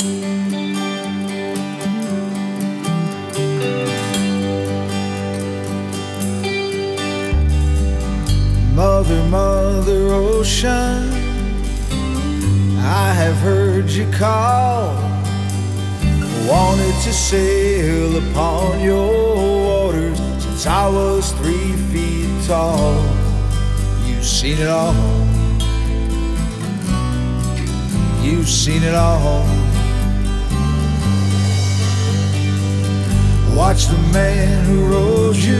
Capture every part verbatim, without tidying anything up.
Mother, Mother Ocean, I have heard you call. Wanted to sail upon your waters since I was three feet tall. You've seen it all. You've seen it all. Watch the man who rose you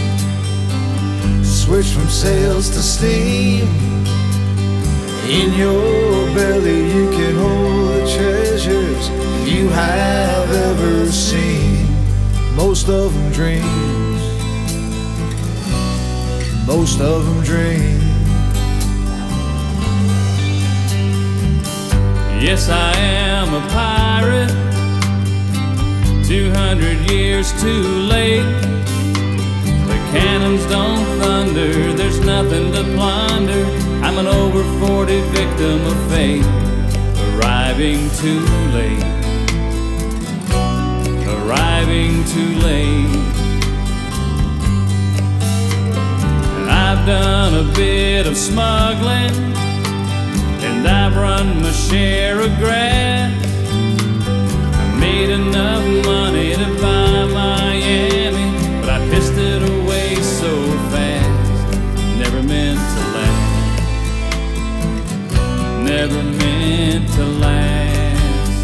switch from sails to steam. In your belly you can hold the treasures you have ever seen. Most of them dreams, most of them dreams. Yes, I am a pirate, two hundred years too late. The cannons don't thunder, there's nothing to plunder. I'm an over forty victim of fate, arriving too late, arriving too late. And I've done a bit of smuggling, and I've run my share of grass. I made enough money to buy Miami, but I pissed it away so fast. Never meant to last, never meant to last.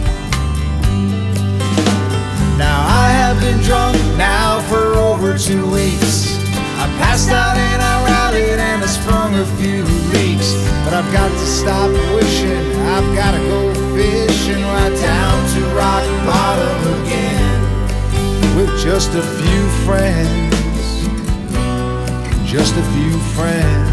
Now I have been drunk now for over two weeks. I passed out and I rallied and I sprung a few leaks. But I've got to stop wishing, I've got to go fishing right down to rock bottom again, with just a few friends, just a few friends.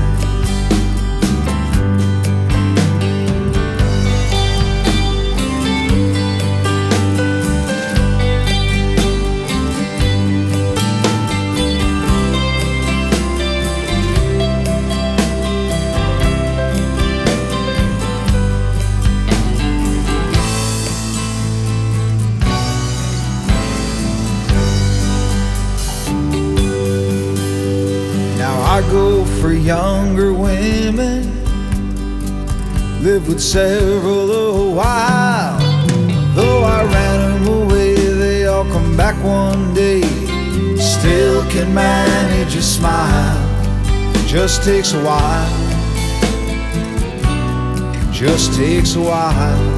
I go for younger women, lived with several a while. Though I ran them away, they all come back one day. Still can manage a smile, just takes a while, just takes a while.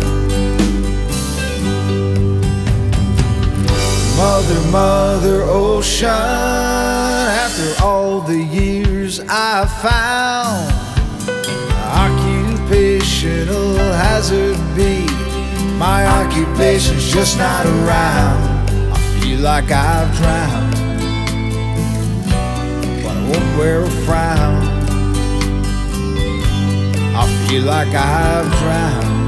Mother, Mother Ocean, after all the years I've found, occupational hazard be, my occupation's just not around. I feel like I've drowned, but I won't wear a frown. I feel like I've drowned,